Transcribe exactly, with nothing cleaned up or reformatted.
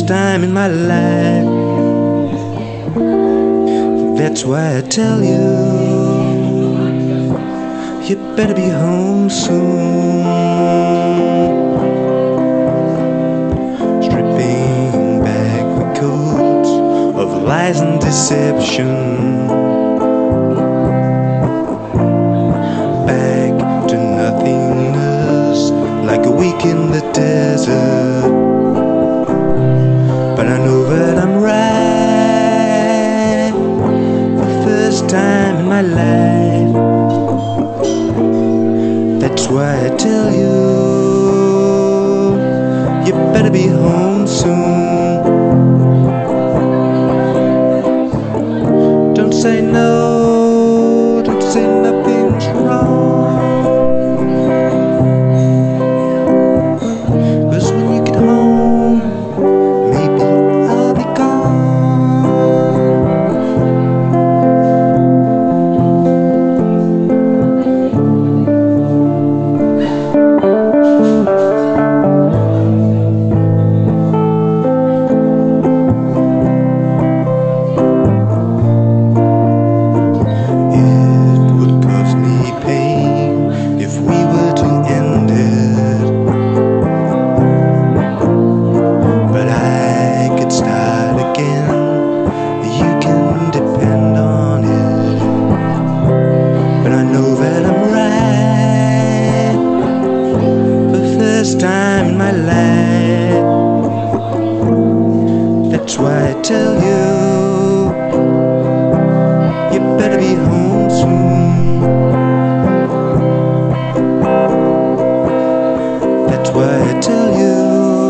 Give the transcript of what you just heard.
first time in my life. That's why I tell you, you better be home soon. Stripping back the coats of lies and deception, back to nothingness, like a week in the desert. But I know that I'm right, the first time in my life. That's why I tell you, you better be home soon. Don't say no, don't say nothing's wrong, 'cause when you get home, maybe I'll be gone. Time in my life. That's why I tell you, you better be home soon. That's why I tell you,